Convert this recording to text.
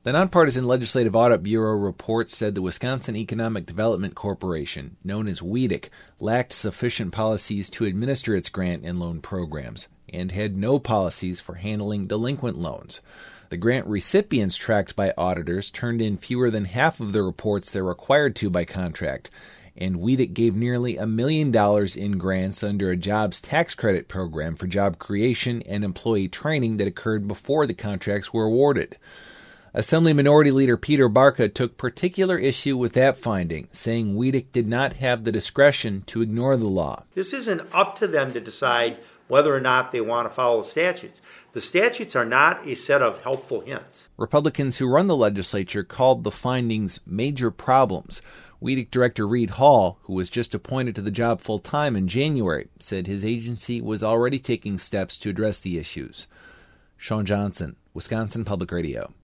The Nonpartisan Legislative Audit Bureau report said the Wisconsin Economic Development Corporation, known as WEDC, lacked sufficient policies to administer its grant and loan programs and had no policies for handling delinquent loans. The grant recipients tracked by auditors turned in fewer than half of the reports they're required to by contract, and WEDC gave nearly $1 million in grants under a jobs tax credit program for job creation and employee training that occurred before the contracts were awarded. Assembly Minority Leader Peter Barca took particular issue with that finding, saying WEDC did not have the discretion to ignore the law. This isn't up to them to decide whether or not they want to follow the statutes. The statutes are not a set of helpful hints. Republicans who run the legislature called the findings major problems. WEDC Director Reed Hall, who was just appointed to the job full-time in January, said his agency was already taking steps to address the issues. Sean Johnson, Wisconsin Public Radio.